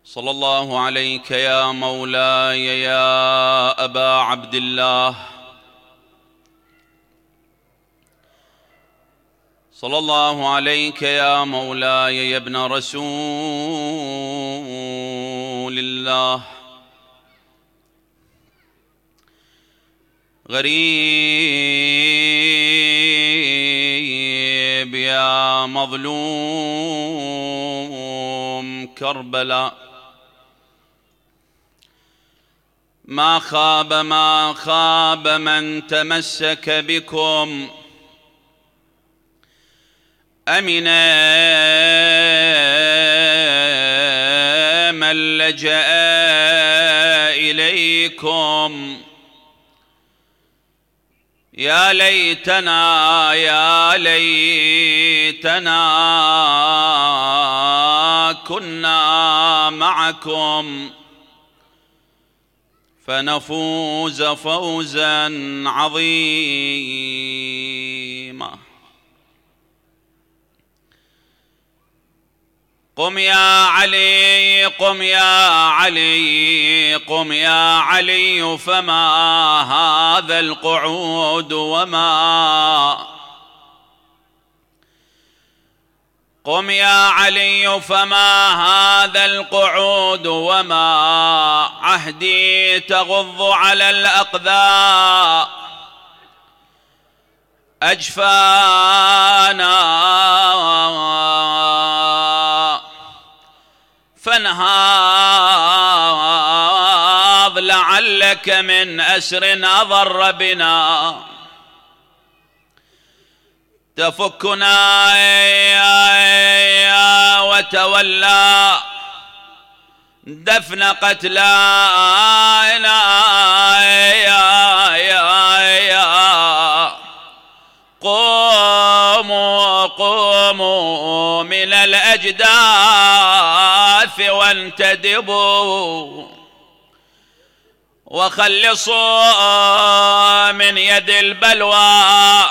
صلى الله عليك يا مولاي يا أبا عبد الله، صلى الله عليك يا مولاي يا ابن رسول الله. غريب يا مظلوم كربلاء، ما خاب من تمسك بكم، أمن من لجأ إليكم. يا ليتنا كنا معكم فنفوز فوزا عظيما. قم يا علي، قم يا علي، قم يا علي، فما هذا القعود قم يا علي، فما هذا القعود وما عهدي تغض على الأقذى أجفانا، فانهاض لعلك من أسر أضر بنا تفكنا وتولى دفن قتلانا. قوموا من الأجداث وانتدبوا وخلصوا من يد البلوى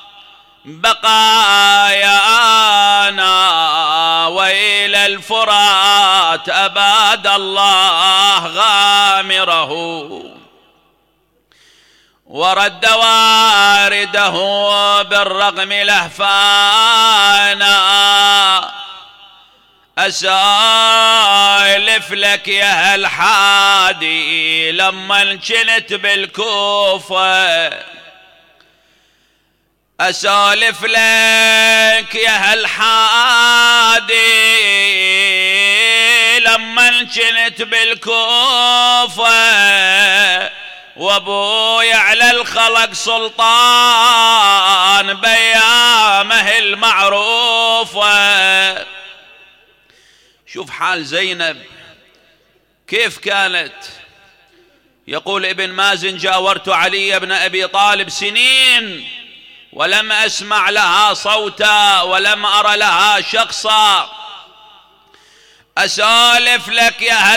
بقايانا، وإلى الفرات أباد الله غامره ورد وارده بالرغم لهفانا. أسالف لك يا الحادي لما انجنت بالكوفة، أسالف لك يا الحادي لما انجنت بالكوفة، وابوي على الخلق سلطان بيامه المعروفة. شوف حال زينب كيف كانت. يقول ابن مازن: جاورت علي بن أبي طالب سنين ولم أسمع لها صوتا ولم أر لها شخصا. أسالف لك يا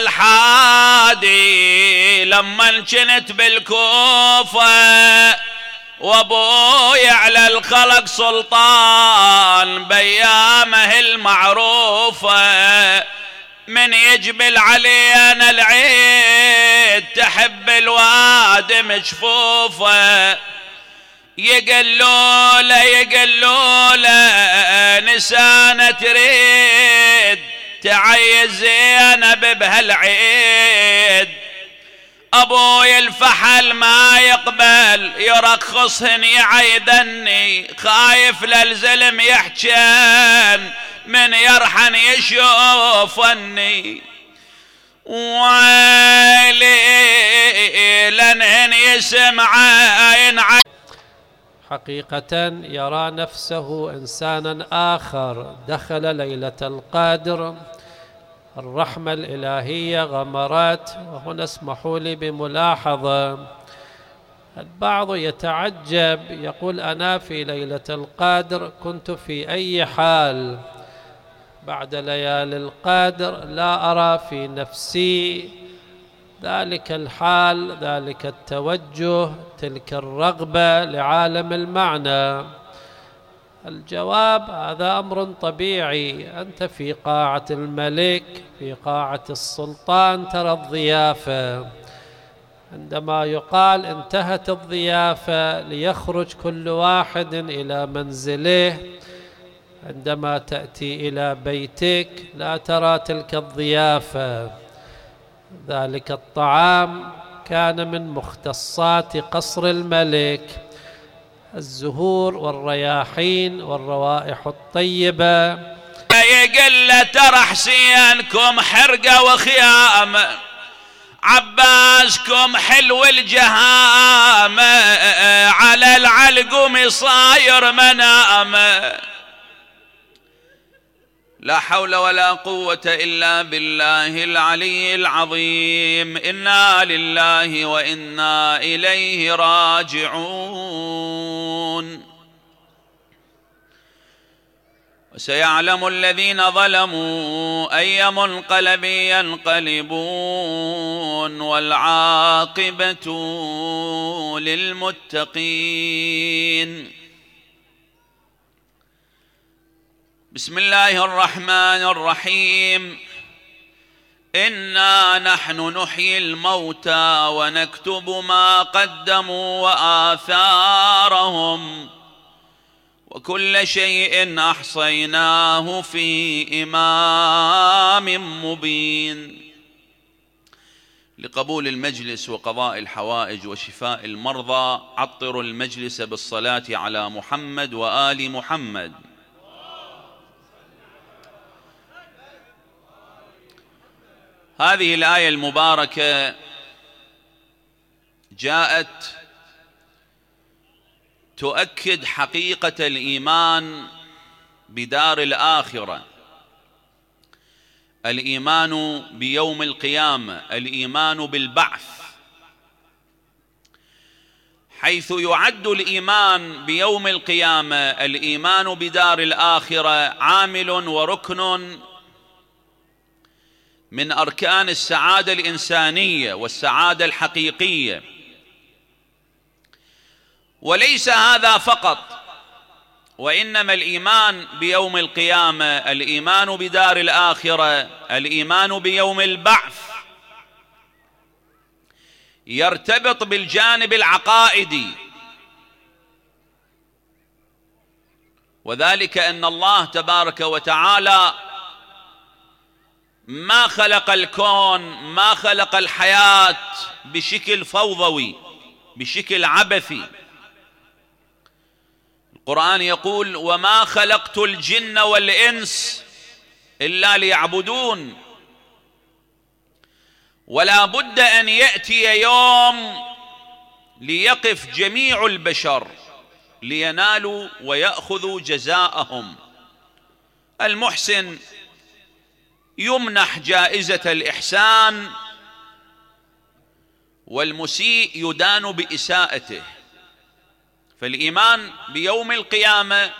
الحادي لما انجنت بالكوفة، وابوي على الخلق سلطان بيامه المعروفة. من يجبل علينا العيد تحب الواد مجفوفة، يقلوله نسانة تريد تعيز زينب بهالعيد. أبوي الفحل ما يقبل يرخصهن يعيدني، خايف للزلم يحجن من يرحن يشوفني، ويلي لنهن يسمعين. حقيقة يرى نفسه إنسانا آخر دخل ليلة القدر، الرحمة الإلهية غمرت. وهنا اسمحوا لي بملاحظة، البعض يتعجب يقول: أنا في ليلة القدر كنت في أي حال؟ بعد ليالي القدر لا أرى في نفسي ذلك الحال، ذلك التوجه، تلك الرغبة لعالم المعنى. الجواب: هذا أمر طبيعي، أنت في قاعة الملك، في قاعة السلطان، ترى الضيافة. عندما يقال انتهت الضيافة ليخرج كل واحد إلى منزله، عندما تأتي إلى بيتك لا ترى تلك الضيافة. ذلك الطعام كان من مختصات قصر الملك، الزهور والرياحين والروائح الطيبة. يقل ترى حسينكم حرقة وخيام، عباسكم حلو الجهام، على العلقم صاير منام. لا حول ولا قوة إلا بالله العلي العظيم. إنا لله وإنا إليه راجعون. وسيعلم الذين ظلموا أي منقلب ينقلبون، والعاقبة للمتقين. بسم الله الرحمن الرحيم. إنا نحن نحيي الموتى ونكتب ما قدموا وآثارهم، وكل شيء أحصيناه في إمام مبين. لقبول المجلس وقضاء الحوائج وشفاء المرضى عطروا المجلس بالصلاة على محمد وآل محمد. هذه الآية المباركة جاءت تؤكد حقيقة الإيمان بدار الآخرة، الإيمان بيوم القيامة، الإيمان بالبعث، حيث يعد الإيمان بيوم القيامة، الإيمان بدار الآخرة، عامل وركن من أركان السعادة الإنسانية والسعادة الحقيقية. وليس هذا فقط، وإنما الإيمان بيوم القيامة، الإيمان بدار الآخرة، الإيمان بيوم البعث يرتبط بالجانب العقائدي، وذلك أن الله تبارك وتعالى ما خلق الكون، ما خلق الحياة بشكل فوضوي، بشكل عبثي. القرآن يقول: وما خلقت الجن والإنس إلا ليعبدون. ولا بد أن يأتي يوم ليقف جميع البشر لينالوا ويأخذوا جزاءهم. المحسن يمنح جائزة الإحسان، والمسيء يدان بإساءته. فالإيمان بيوم القيامة،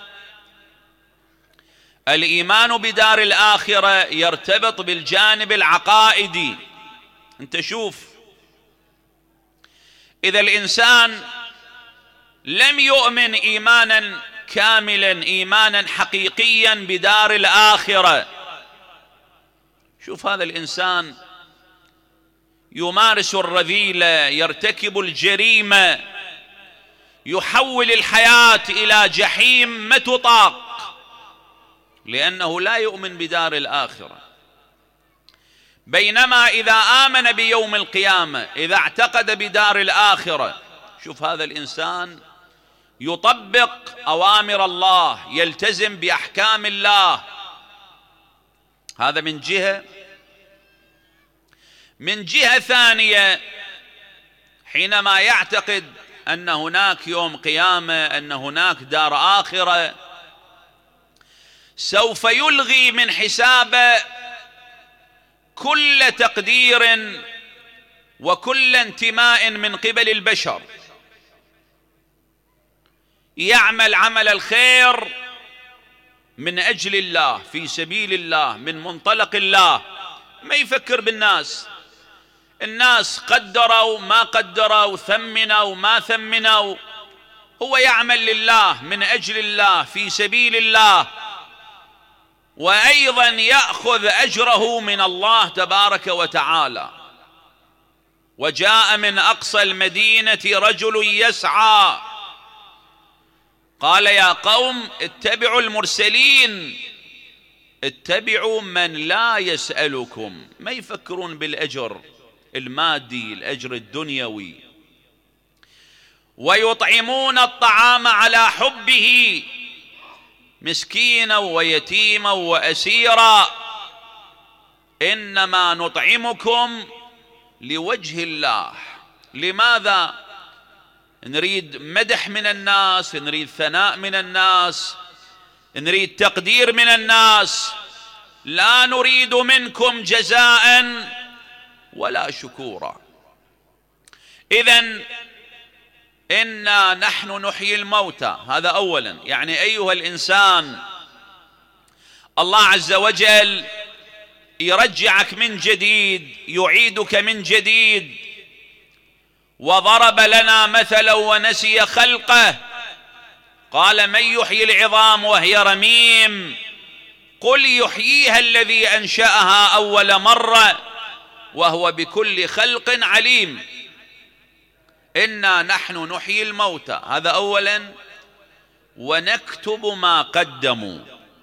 الإيمان بدار الآخرة يرتبط بالجانب العقائدي. أنت شوف، إذا الإنسان لم يؤمن إيمانا كاملا، إيمانا حقيقيا بدار الآخرة، شوف هذا الإنسان يمارس الرذيلة، يرتكب الجريمة، يحول الحياة إلى جحيم ما تطاق، لأنه لا يؤمن بدار الآخرة. بينما إذا آمن بيوم القيامة، إذا اعتقد بدار الآخرة، شوف هذا الإنسان يطبق أوامر الله، يلتزم بأحكام الله. هذا من جهة. من جهة ثانية، حينما يعتقد أن هناك يوم قيامة، أن هناك دار آخرة، سوف يلغي من حسابه كل تقدير وكل انتماء من قبل البشر. يعمل عمل الخير من أجل الله، في سبيل الله، من منطلق الله، ما يفكر بالناس. الناس قدروا ما قدروا، ثمنوا ما ثمنوا، هو يعمل لله من أجل الله في سبيل الله، وأيضا يأخذ أجره من الله تبارك وتعالى. وجاء من أقصى المدينة رجل يسعى قال يا قوم اتبعوا المرسلين، اتبعوا من لا يسألكم، ما يفكرون بالأجر المادي، الأجر الدنيوي، ويطعمون الطعام على حبه مسكينا ويتيما وأسيرا، إنما نطعمكم لوجه الله. لماذا؟ نريد مدح من الناس، نريد ثناء من الناس، نريد تقدير من الناس، لا نريد منكم جزاء ولا شكورا. إذن إنا نحن نحيي الموتى، هذا أولا. يعني أيها الإنسان، الله عز وجل يرجعك من جديد، يعيدك من جديد. وضرب لنا مثلا ونسي خلقه، قال من يحيي العظام وهي رميم، قل يحييها الذي أنشأها أول مرة وهو بكل خلق عليم. إنا نحن نحيي الموتى، هذا أولا. ونكتب ما قدموا.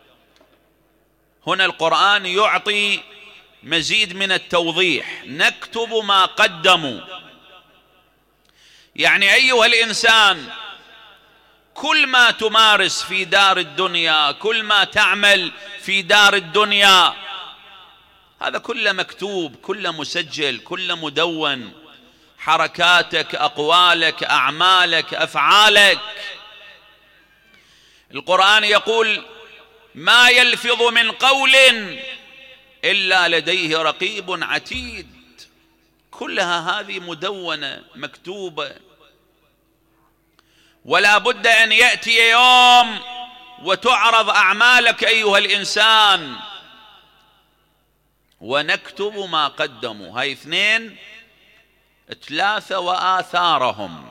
هنا القرآن يعطي مزيد من التوضيح، نكتب ما قدموا. يعني أيها الإنسان، كل ما تمارس في دار الدنيا، كل ما تعمل في دار الدنيا، هذا كله مكتوب، كله مسجل، كله مدون. حركاتك، أقوالك، أعمالك، أفعالك. القرآن يقول ما يلفظ من قول إلا لديه رقيب عتيد. كلها هذه مدونة مكتوبة. ولا بد أن يأتي يوم وتعرض أعمالك أيها الإنسان. ونكتب ما قدموا، هاي اثنين. ثلاثة وآثارهم.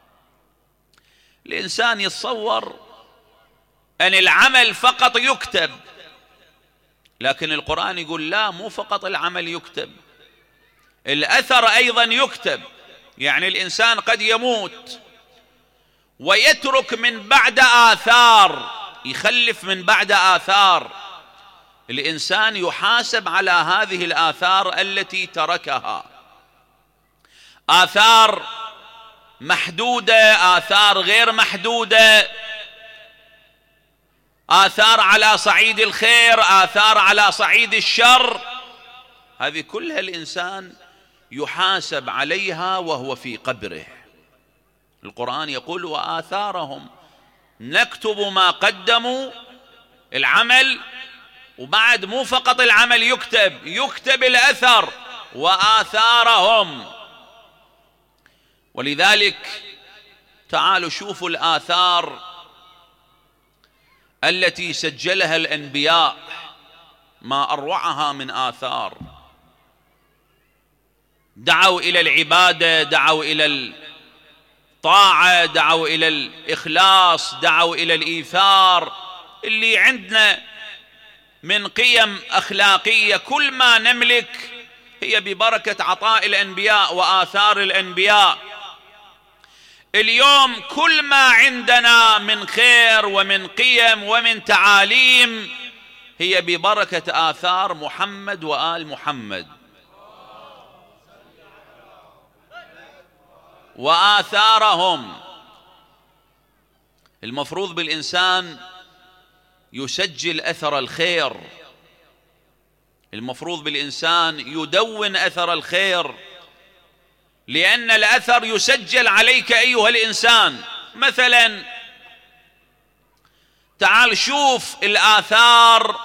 الإنسان يتصور أن العمل فقط يكتب، لكن القرآن يقول لا، مو فقط العمل يكتب، الأثر أيضا يكتب. يعني الإنسان قد يموت ويترك من بعد آثار، يخلف من بعد آثار. الإنسان يحاسب على هذه الآثار التي تركها، آثار محدودة، آثار غير محدودة، آثار على صعيد الخير، آثار على صعيد الشر. هذه كلها الإنسان يحاسب عليها وهو في قبره. القرآن يقول وآثارهم، نكتب ما قدموا، العمل، وبعد مو فقط العمل يكتب الأثر وآثارهم. ولذلك تعالوا شوفوا الآثار التي سجلها الأنبياء، ما أروعها من آثار. دعوا إلى العبادة، دعوا إلى الطاعة، دعوا إلى الإخلاص، دعوا إلى الإيثار. اللي عندنا من قيم أخلاقية كل ما نملك هي ببركة عطاء الأنبياء وآثار الأنبياء. اليوم كل ما عندنا من خير ومن قيم ومن تعاليم هي ببركة آثار محمد وآل محمد. وآثارهم، المفروض بالإنسان يسجل أثر الخير، المفروض بالإنسان يدون أثر الخير، لأن الأثر يسجل عليك أيها الإنسان. مثلا تعال شوف الآثار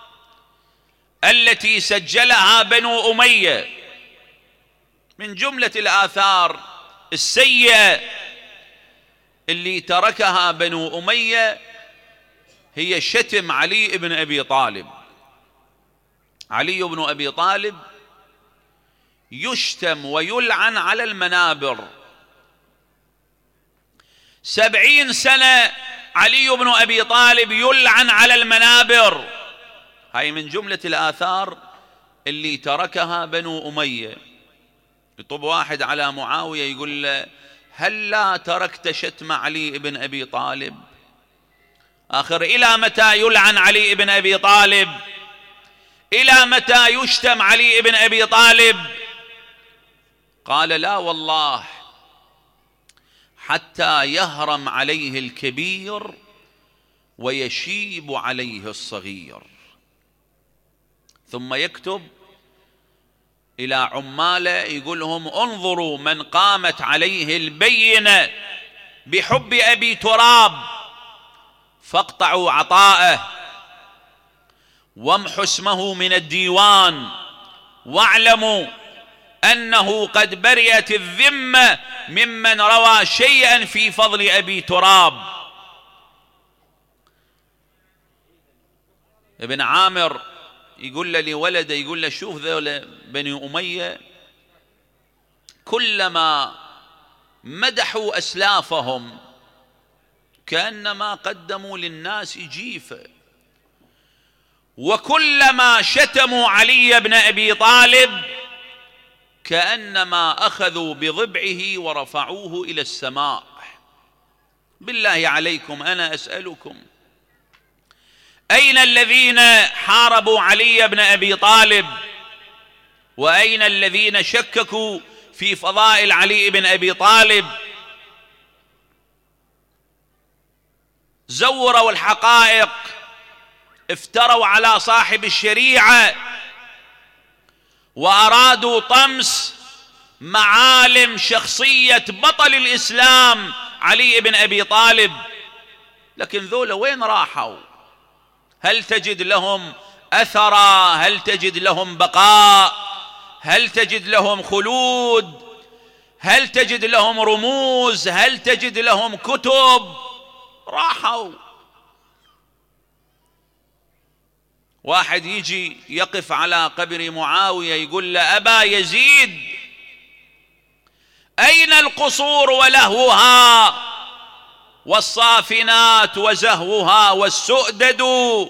التي سجلها بنو أمية. من جملة الآثار السيئة اللي تركها بنو أمية هي شتم علي بن أبي طالب. علي بن أبي طالب يشتم ويلعن على المنابر. 70 سنة علي بن أبي طالب يلعن على المنابر. هاي من جملة الآثار اللي تركها بنو أمية. يطب واحد على معاوية يقول له: هل لا تركت شتم علي بن أبي طالب؟ آخر إلى متى يلعن علي بن أبي طالب؟ إلى متى يشتم علي بن أبي طالب؟ قال: لا والله، حتى يهرم عليه الكبير ويشيب عليه الصغير. ثم يكتب إلى عماله يقول لهم: انظروا من قامت عليه البينة بحب أبي تراب فاقطعوا عطاءه وامحوا اسمه من الديوان، واعلموا أنه قد برئت الذمة ممن روى شيئا في فضل أبي تراب. ابن عامر يقول له لولده، يقول له: شوف ذولا بني أمية كلما مدحوا أسلافهم كأنما قدموا للناس جيفة، وكلما شتموا علي بن أبي طالب كأنما أخذوا بضبعه ورفعوه إلى السماء. بالله عليكم أنا أسألكم، أين الذين حاربوا علي بن أبي طالب؟ وأين الذين شككوا في فضائل علي بن أبي طالب؟ زوروا الحقائق، افتروا على صاحب الشريعة، وأرادوا طمس معالم شخصية بطل الإسلام علي بن أبي طالب. لكن ذولا وين راحوا؟ هل تجد لهم أثرا؟ هل تجد لهم بقاء؟ هل تجد لهم خلود؟ هل تجد لهم رموز؟ هل تجد لهم كتب؟ راحوا. واحد يجي يقف على قبر معاوية يقول له: أبا يزيد، أين القصور ولهوها والصافنات وزهوها والسؤدد؟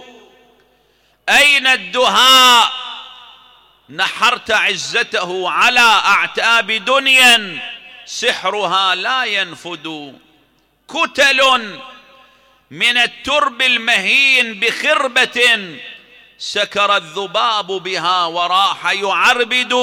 أين الدهاء نحرت عزته على أعتاب دنيا سحرها لا ينفد؟ كتل من الترب المهين بخربة سكر الذباب بها وراح يعربد.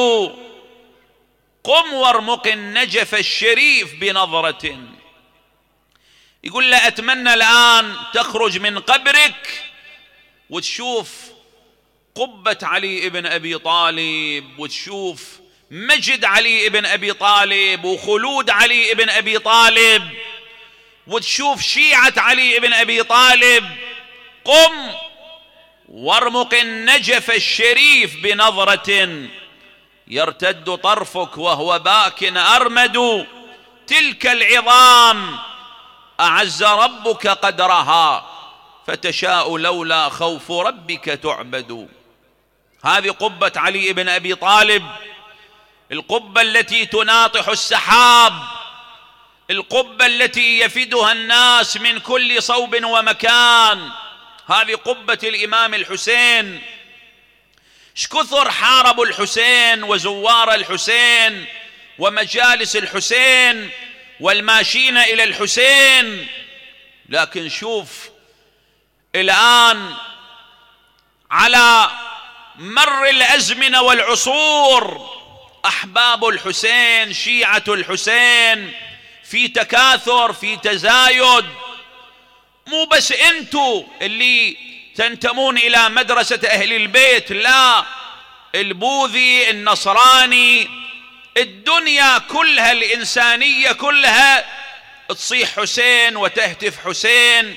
قم وارمق النجف الشريف بنظرة. يقول له: أتمنى الآن تخرج من قبرك وتشوف قبة علي بن أبي طالب، وتشوف مجد علي بن أبي طالب وخلود علي بن أبي طالب، وتشوف شيعة علي بن أبي طالب. قم وارمق النجف الشريف بنظرة يرتد طرفك وهو باك أرمد. تلك العظام أعز ربك قدرها فتشاء لولا خوف ربك تعبد. هذه قبة علي بن أبي طالب، القبة التي تناطح السحاب، القبة التي يفدها الناس من كل صوب ومكان. هذه قبة الإمام الحسين. شكثر حاربوا الحسين وزوار الحسين ومجالس الحسين والماشين إلى الحسين، لكن شوف الآن على مر الأزمنة والعصور أحباب الحسين، شيعة الحسين في تكاثر، في تزايد. مو بس انتوا اللي تنتمون إلى مدرسة أهل البيت، لا، البوذي، النصراني، الدنيا كلها، الإنسانية كلها تصيح حسين وتهتف حسين،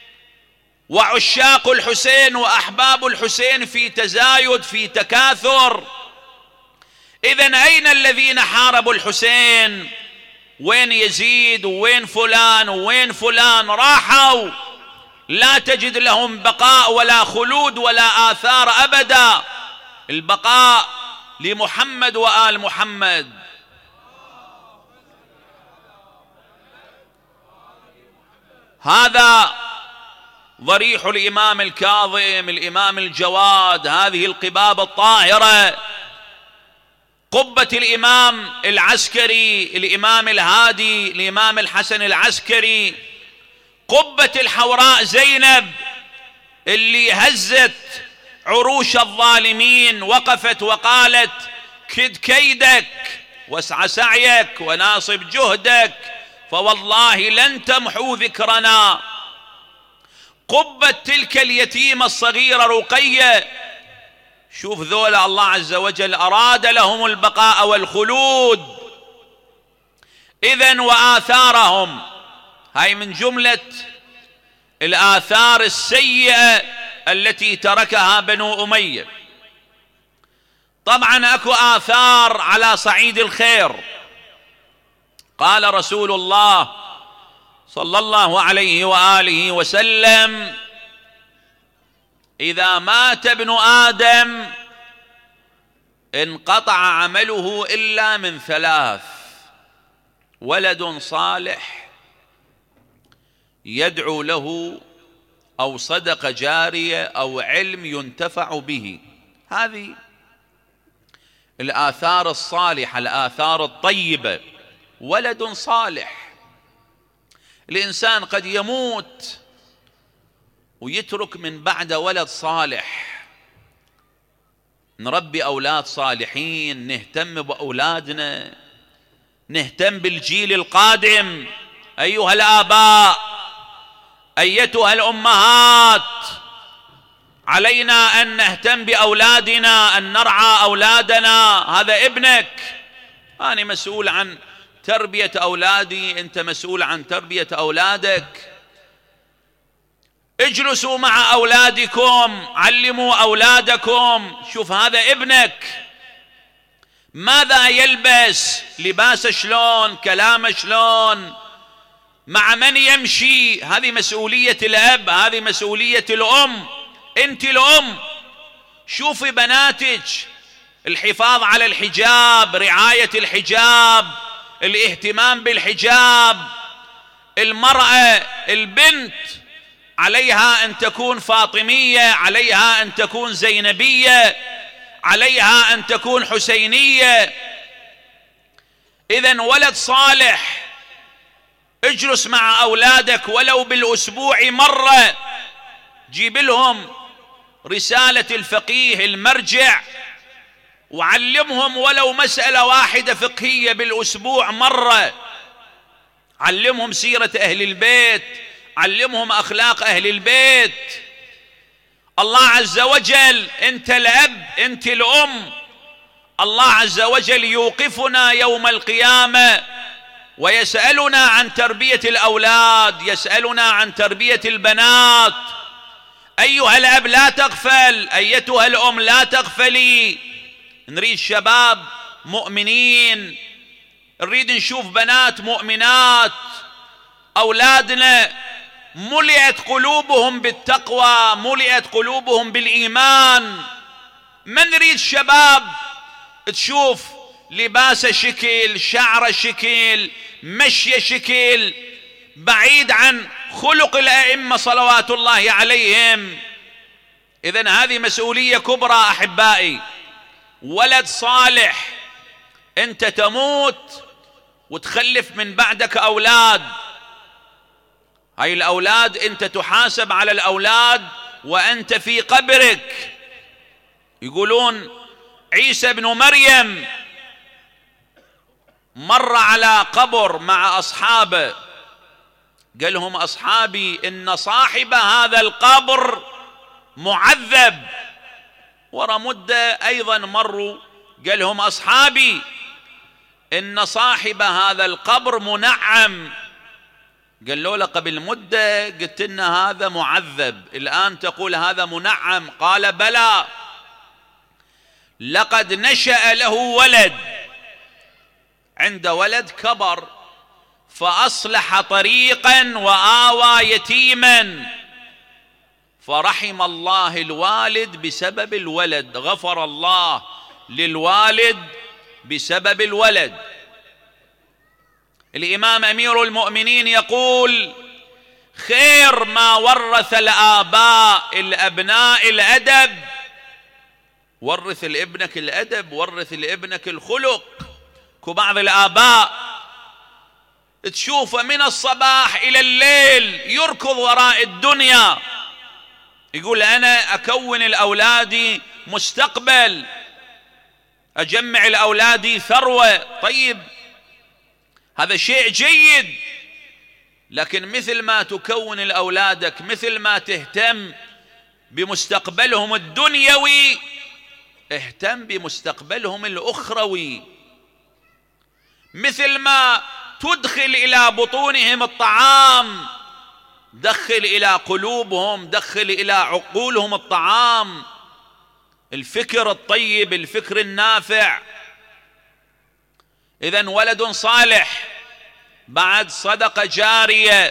وعشاق الحسين وأحباب الحسين في تزايد، في تكاثر. إذن أين الذين حاربوا الحسين؟ وين يزيد وين فلان وين فلان؟ راحوا، لا تجد لهم بقاء ولا خلود ولا آثار أبدا. البقاء لمحمد وآل محمد. هذا ضريح الإمام الكاظم، الإمام الجواد، هذه القباب الطاهرة، قبة الإمام العسكري، الإمام الهادي، الإمام الحسن العسكري، قبة الحوراء زينب اللي هزت عروش الظالمين، وقفت وقالت كد كيدك واسع سعيك وناصب جهدك فوالله لن تمحوا ذكرنا. قبة تلك اليتيمة الصغيرة رقية، شوف ذولا الله عز وجل أراد لهم البقاء والخلود. إذن وآثارهم، هاي من جملة الآثار السيئة التي تركها بنو أمية. طبعا أكو آثار على صعيد الخير. قال رسول الله صلى الله عليه وآله وسلم: إذا مات ابن آدم انقطع عمله إلا من ثلاث: ولد صالح يدعو له، أو صدقة جارية، أو علم ينتفع به. هذه الآثار الصالحة، الآثار الطيبة. ولد صالح، الإنسان قد يموت ويترك من بعد ولد صالح. نربي أولاد صالحين، نهتم بأولادنا، نهتم بالجيل القادم. أيها الآباء، أيتها الأمهات، علينا أن نهتم بأولادنا، أن نرعى أولادنا. هذا ابنك، أنا مسؤول عن تربية أولادي، أنت مسؤول عن تربية أولادك. اجلسوا مع أولادكم، علموا أولادكم. شوف هذا ابنك، ماذا يلبس، لباس شلون، كلام شلون، مع من يمشي. هذه مسؤولية الأب، هذه مسؤولية الأم. أنت الأم، شوفي بناتك، الحفاظ على الحجاب، رعاية الحجاب، الاهتمام بالحجاب. المرأة، البنت، عليها أن تكون فاطمية، عليها أن تكون زينبية، عليها أن تكون حسينية. إذن ولد صالح، اجلس مع أولادك ولو بالأسبوع مرة، جيب لهم رسالة الفقيه المرجع وعلمهم ولو مسألة واحدة فقهية بالأسبوع مرة. علمهم سيرة أهل البيت، علمهم أخلاق أهل البيت. الله عز وجل، أنت الأب، أنت الأم، الله عز وجل يوقفنا يوم القيامة ويسألنا عن تربية الأولاد، يسألنا عن تربية البنات. أيها الأب لا تغفل، أيتها الأم لا تغفلي. نريد شباب مؤمنين، نريد نشوف بنات مؤمنات. أولادنا ملئت قلوبهم بالتقوى، ملئت قلوبهم بالإيمان. ما نريد شباب تشوف لباسه شكل، شعره شكل، مشي شكل، بعيد عن خلق الأئمة صلوات الله عليهم. إذن هذه مسؤولية كبرى أحبائي. ولد صالح، أنت تموت وتخلف من بعدك أولاد. هاي الأولاد أنت تحاسب على الأولاد وأنت في قبرك. يقولون عيسى بن مريم مر على قبر مع أصحابه، قال لهم: أصحابي إن صاحب هذا القبر معذب. ورا مدة أيضا مروا، قال لهم: أصحابي إن صاحب هذا القبر منعم. قالوا له: قبل مدة قلت لنا هذا معذب، الآن تقول هذا منعم. قال: بلى، لقد نشأ له ولد، عند ولد كبر فأصلح طريقا وآوى يتيما، فرحم الله الوالد بسبب الولد، غفر الله للوالد بسبب الولد. الإمام أمير المؤمنين يقول: خير ما ورث الآباء الأبناء الأدب. ورث لابنك الأدب، ورث لابنك الخلق. بعض الآباء تشوفه من الصباح إلى الليل يركض وراء الدنيا، يقول أنا أكون الأولاد مستقبل، أجمع الأولاد ثروة. طيب هذا شيء جيد، لكن مثل ما تكون الأولادك، مثل ما تهتم بمستقبلهم الدنيوي، اهتم بمستقبلهم الأخروي. مثل ما تدخل إلى بطونهم الطعام، دخل إلى قلوبهم، دخل إلى عقولهم الطعام، الفكر الطيب، الفكر النافع. إذن ولد صالح بعد صدقة جارية،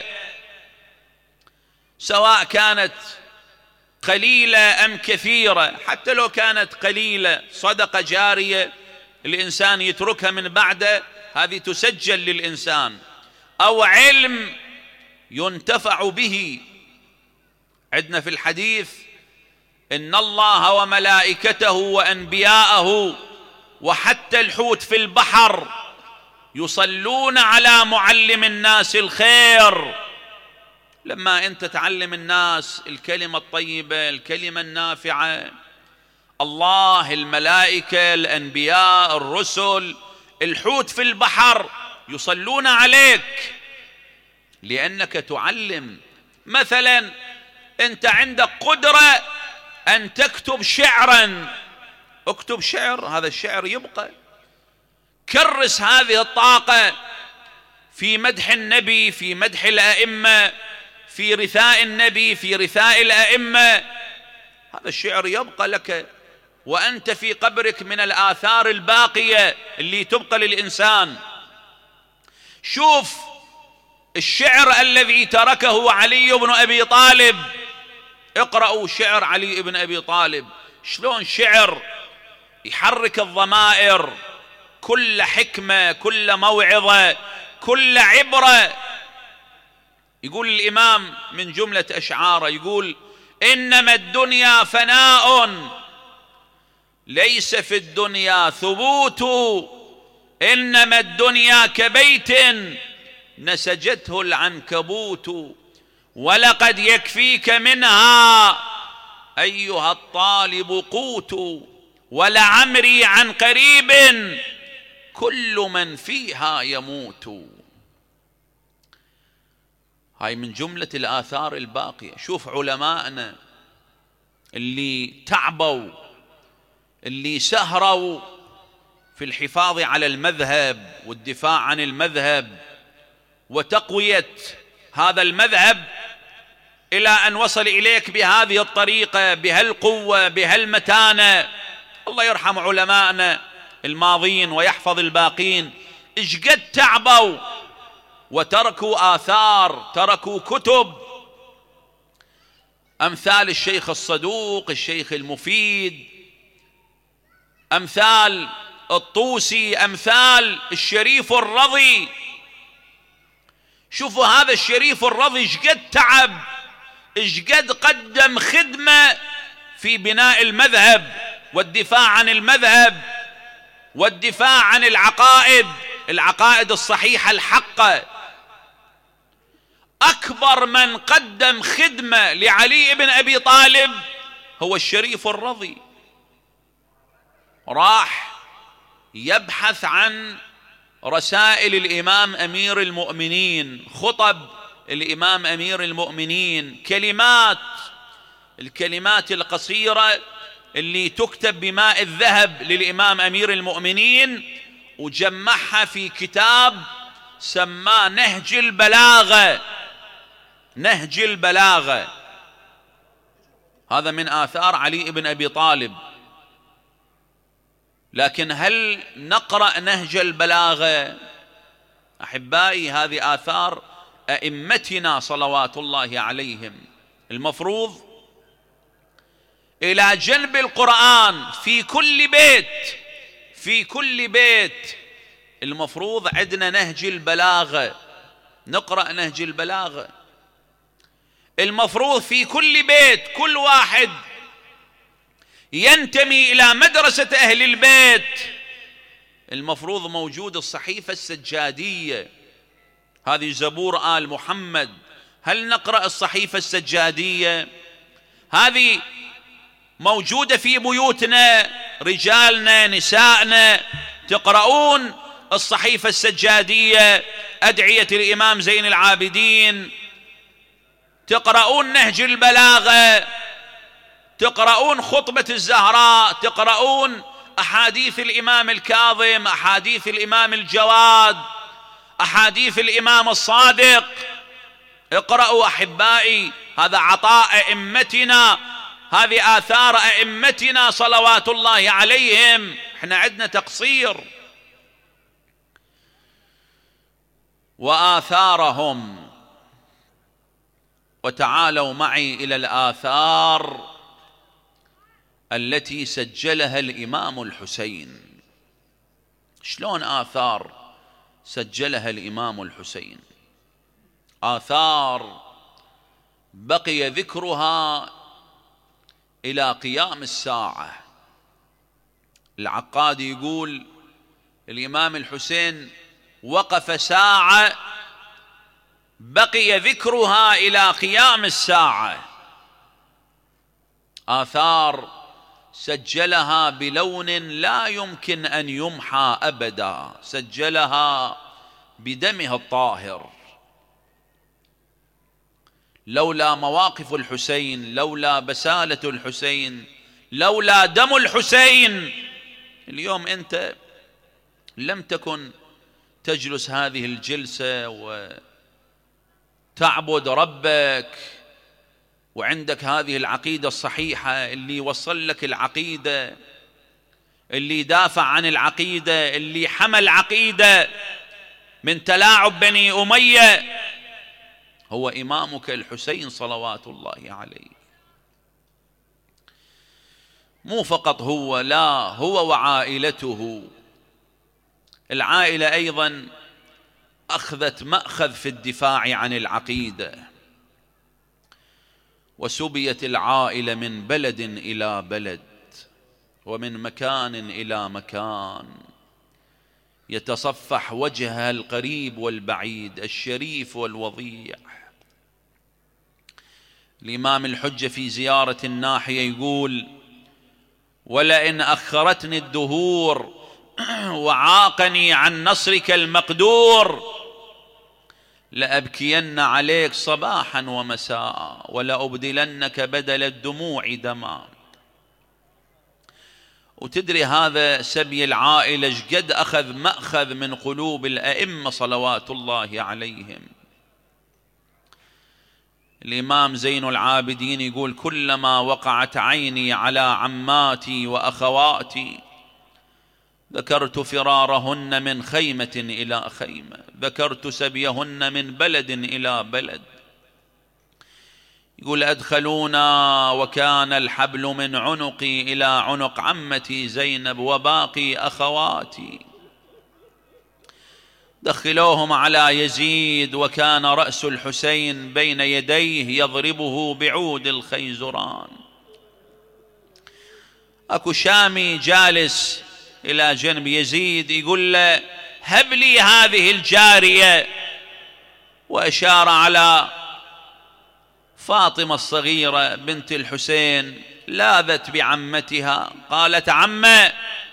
سواء كانت قليلة أم كثيرة، حتى لو كانت قليلة صدقة جارية الإنسان يتركها من بعده، هذه تسجل للإنسان. أو علم ينتفع به. عندنا في الحديث إن الله وملائكته وأنبياءه وحتى الحوت في البحر يصلون على معلم الناس الخير. لما أنت تعلم الناس الكلمة الطيبة، الكلمة النافعة، الله، الملائكة، الأنبياء، الرسل، الحوت في البحر يصلون عليك لأنك تعلم. مثلا أنت عندك قدرة أن تكتب شعرا، اكتب شعر، هذا الشعر يبقى. كرس هذه الطاقة في مدح النبي، في مدح الأئمة، في رثاء النبي، في رثاء الأئمة، هذا الشعر يبقى لك وأنت في قبرك من الآثار الباقية اللي تبقى للإنسان. شوف الشعر الذي تركه علي بن أبي طالب، اقرأوا شعر علي بن أبي طالب، شلون شعر يحرك الضمائر، كل حكمة، كل موعظة، كل عبرة. يقول الإمام من جملة أشعاره، يقول إنما الدنيا فناء ليس في الدنيا ثبوت، إنما الدنيا كبيت نسجته العنكبوت، ولقد يكفيك منها أيها الطالب قوت، ولعمري عن قريب كل من فيها يموت. هاي من جملة الآثار الباقية. شوف علماءنا اللي تعبوا، اللي سهروا في الحفاظ على المذهب والدفاع عن المذهب وتقوية هذا المذهب إلى أن وصل إليك بهذه الطريقة، بهالقوة، بهالمتانة. الله يرحم علماءنا الماضين ويحفظ الباقين، إيش قد تعبوا وتركوا آثار، تركوا كتب، أمثال الشيخ الصدوق، الشيخ المفيد، أمثال الطوسي، أمثال الشريف الرضي. شوفوا هذا الشريف الرضي إيش قد تعب، إيش قد قدم خدمة في بناء المذهب والدفاع عن المذهب والدفاع عن العقائد الصحيحة الحقة. أكبر من قدم خدمة لعلي بن أبي طالب هو الشريف الرضي. راح يبحث عن رسائل الإمام أمير المؤمنين، خطب الإمام أمير المؤمنين، الكلمات القصيرة اللي تكتب بماء الذهب للإمام أمير المؤمنين، وجمعها في كتاب سماه نهج البلاغة. نهج البلاغة هذا من آثار علي بن أبي طالب. لكن هل نقرأ نهج البلاغة؟ أحبائي هذه آثار أئمتنا صلوات الله عليهم. المفروض إلى جنب القرآن في كل بيت المفروض عندنا نهج البلاغة، نقرأ نهج البلاغة. المفروض في كل بيت كل واحد ينتمي إلى مدرسة أهل البيت المفروض موجود الصحيفة السجادية، هذه زبور آل محمد. هل نقرأ الصحيفة السجادية؟ هذه موجودة في بيوتنا، رجالنا نسائنا تقرؤون الصحيفة السجادية، أدعية الإمام زين العابدين، تقرؤون نهج البلاغة، تقرؤون خطبة الزهراء، تقرؤون أحاديث الإمام الكاظم، أحاديث الإمام الجواد، أحاديث الإمام الصادق. اقرأوا أحبائي، هذا عطاء أئمتنا، هذه آثار أئمتنا صلوات الله عليهم. احنا عندنا تقصير. وآثارهم، وتعالوا معي إلى الآثار التي سجلها الإمام الحسين. شلون آثار سجلها الإمام الحسين؟ آثار بقي ذكرها إلى قيام الساعة. العقادي يقول الإمام الحسين وقف ساعة بقي ذكرها إلى قيام الساعة. آثار سجلها بلون لا يمكن أن يمحى أبدا، سجلها بدمه الطاهر. لولا مواقف الحسين، لولا بسالة الحسين، لولا دم الحسين، اليوم أنت لم تكن تجلس هذه الجلسة وتعبد ربك وعندك هذه العقيدة الصحيحة. اللي وصل لك العقيدة، اللي دافع عن العقيدة، اللي حمل عقيدة من تلاعب بني أمية، هو إمامك الحسين صلوات الله عليه. مو فقط هو، لا، هو وعائلته. العائلة أيضا أخذت مأخذ في الدفاع عن العقيدة، وسبيت العائلة من بلد إلى بلد ومن مكان إلى مكان، يتصفح وجهها القريب والبعيد، الشريف والوضيع. الإمام الحجة في زيارة الناحية يقول: ولئن أخرتني الدهور وعاقني عن نصرك المقدور لأبكين عليك صباحا ومساء ولأبدلنك بدل الدموع دما. وتدري هذا سبي العائلة شقد أخذ مأخذ من قلوب الأئمة صلوات الله عليهم. الإمام زين العابدين يقول: كلما وقعت عيني على عماتي وأخواتي ذكرت فرارهن من خيمة إلى خيمة، ذكرت سبيهن من بلد إلى بلد. يقول: أدخلونا وكان الحبل من عنقي إلى عنق عمتي زينب وباقي أخواتي، دخلوهم على يزيد وكان رأس الحسين بين يديه يضربه بعود الخيزران. أكو شامي جالس إلى جنب يزيد يقول له: هب لي هذه الجارية، وأشار على فاطمة الصغيرة بنت الحسين، لاذت بعمتها، قالت: عمة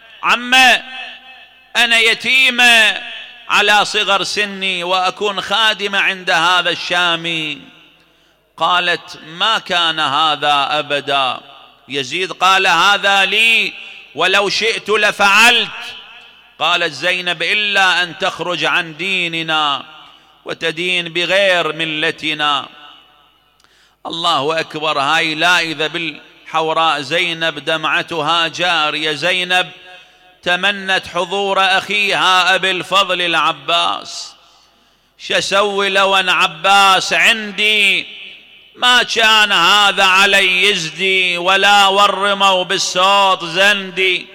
أنا يتيمة على صغر سني وأكون خادمة عند هذا الشامي. قالت: ما كان هذا أبدا. يزيد قال: هذا لي ولو شئت لفعلت. قالت زينب: إلا أن تخرج عن ديننا وتدين بغير ملتنا. الله أكبر. هاي لاذة بالحوراء زينب دمعتها جارية. زينب تمنت حضور أخيها أبي الفضل العباس. شسوي لو أن عباس عندي ما كان هذا علي يزدي، ولا ورموا بالصوت زندي.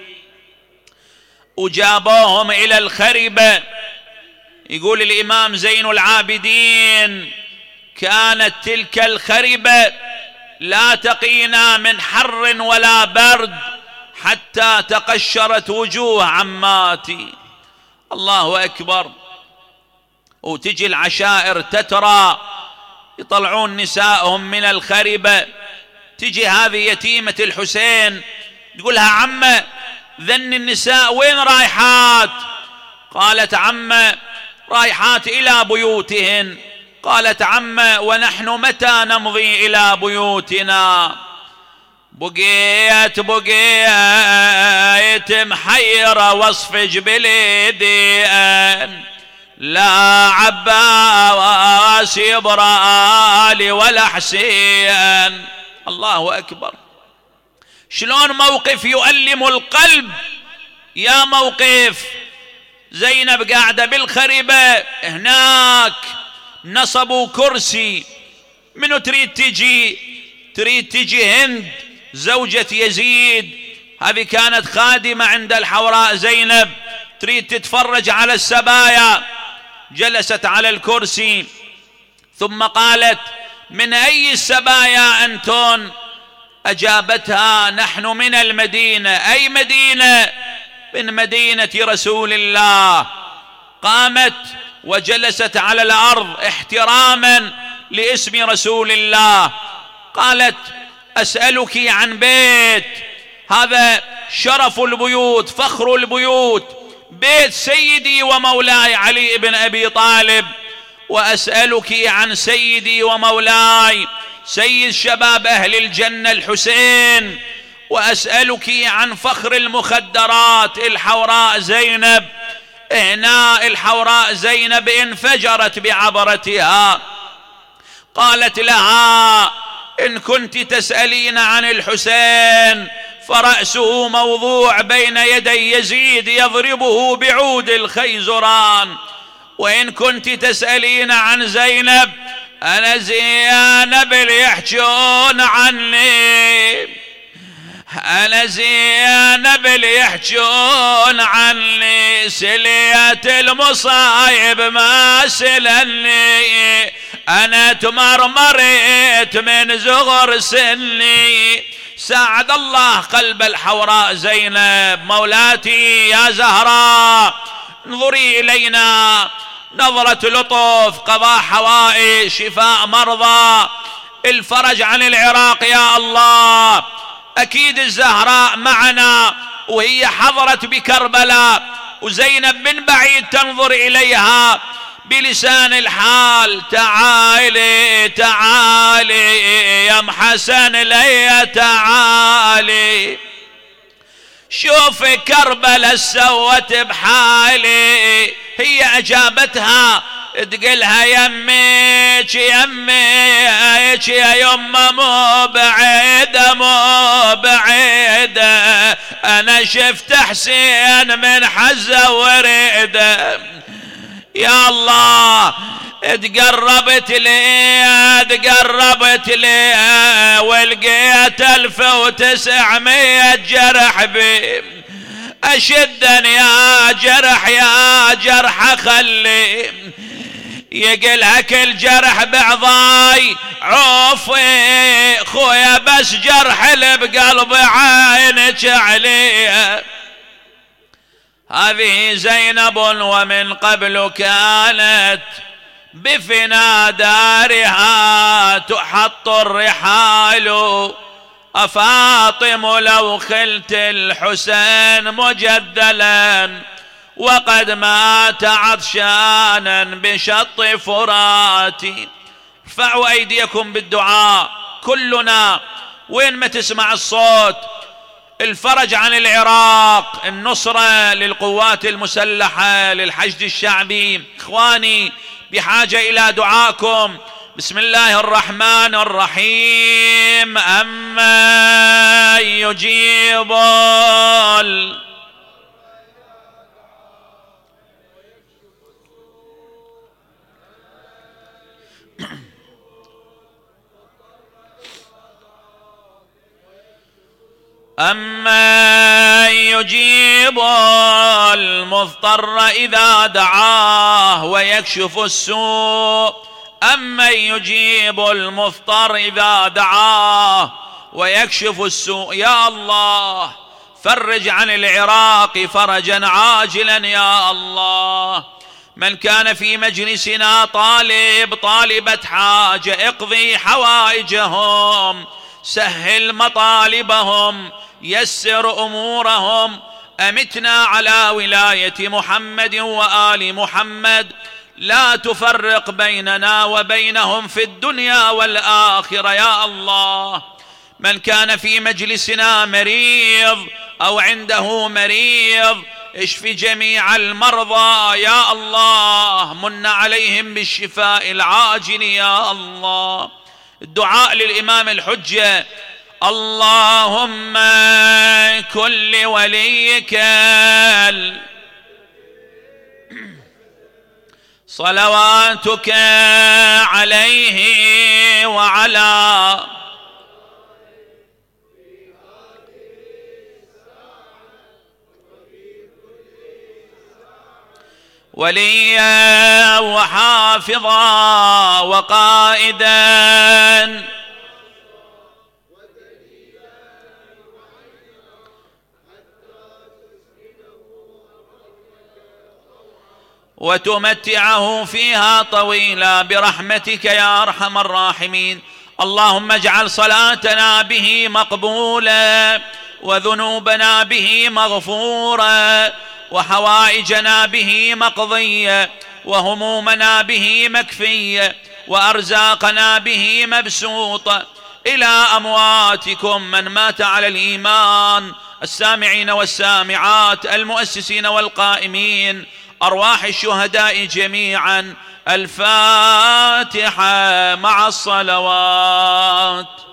وجابوهم إلى الخربة. يقول الإمام زين العابدين: كانت تلك الخربة لا تقينا من حر ولا برد حتى تقشرت وجوه عماتي. الله أكبر. وتجي العشائر تترى يطلعون نسائهم من الخربة، تجي هذه يتيمة الحسين تقولها عمه ذن النساء وين رايحات؟ قالت عمه رايحات إلى بيوتهن. قالت عمه ونحن متى نمضي إلى بيوتنا؟ بقيت محيرة واصفج بليدي لا عباس يبرالي ولا حسين. الله أكبر. شلون موقف يؤلم القلب. يا موقف زينب قاعدة بالخربة، هناك نصبوا كرسي. منو تريد تجي؟ تريد تجي هند زوجة يزيد، هذه كانت خادمة عند الحوراء زينب، تريد تتفرج على السبايا. جلست على الكرسي ثم قالت من أي السبايا أنتن؟ أجابتها نحن من المدينة. أي مدينة؟ من مدينة رسول الله. قامت وجلست على الأرض احتراما لاسم رسول الله. قالت أسألك عن بيت، هذا شرف البيوت فخر البيوت، بيت سيدي ومولاي علي بن أبي طالب، وأسألك عن سيدي ومولاي سيد شباب أهل الجنة الحسين، وأسألك عن فخر المخدرات الحوراء زينب. هنا الحوراء زينب انفجرت بعبرتها. قالت لها إن كنت تسألين عن الحسين فرأسه موضوع بين يدي يزيد يضربه بعود الخيزران، وإن كنت تسألين عن زينب أنا زينب اللي يحجون عني، أنا زينب اللي يحجون عني، سليت المصايب ما سلني، أنا تمرمرت من زغر سني. ساعد الله قلب الحوراء زينب. مولاتي يا زهراء انظري إلينا نظرة لطف، قضاء حوائج، شفاء مرضى، الفرج عن العراق يا الله. أكيد الزهراء معنا وهي حضرت بكربلاء، وزينب من بعيد تنظر إليها بلسان الحال. تعالي تعالي يا ام حسن لي تعالي، شوف كربلاء سوت بحالي. هي أجابتها تقلها يميك يميك يا يمه مو بعيدة مو بعيدة، أنا شفت حسين من حزة وريده. يا الله تقربت لي ولقيت 1900 جرح بي. أشدني يا جرح خلي يقلها كل جرح بعضاي عوفي خويا، بس جرح اللي بقلب عينك عليه. هذه زينب ومن قبل كانت بفنا دارها تحط الرحال، أفاطم لو خلت الحسين مجدلا وقد مات عطشانا بشط فراتي. ارفعوا أيديكم بالدعاء كلنا وين ما تسمع الصوت. الفرج عن العراق، النصرة للقوات المسلحة، للحشد الشعبي. إخواني بحاجة إلى دعاكم. بسم الله الرحمن الرحيم. أما يجيب أما يجيب المضطر إذا دعاه ويكشف السوء أمن يجيب المضطر إذا دعاه ويكشف السوء. يا الله فرج عن العراق فرجا عاجلا يا الله. من كان في مجلسنا طالبة حاجة اقضي حوائجهم، سهل مطالبهم، يسر أمورهم. أمتنا على ولاية محمد وآل محمد، لا تفرق بيننا وبينهم في الدنيا والآخرة يا الله. من كان في مجلسنا مريض أو عنده مريض اشف جميع المرضى يا الله، من عليهم بالشفاء العاجل يا الله. الدعاء للإمام الحجة: اللهم كن لوليك صلواتك عليه وعلى وليا وحافظا وقائدا وتمتعه فيها طويلا برحمتك يا أرحم الراحمين. اللهم اجعل صلاتنا به مقبولة، وذنوبنا به مغفورة، وحوائجنا به مقضية، وهمومنا به مكفية، وأرزاقنا به مبسوطة. إلى أمواتكم من مات على الإيمان، السامعين والسامعات، المؤسسين والقائمين، أرواح الشهداء جميعا. الفاتحة مع الصلوات.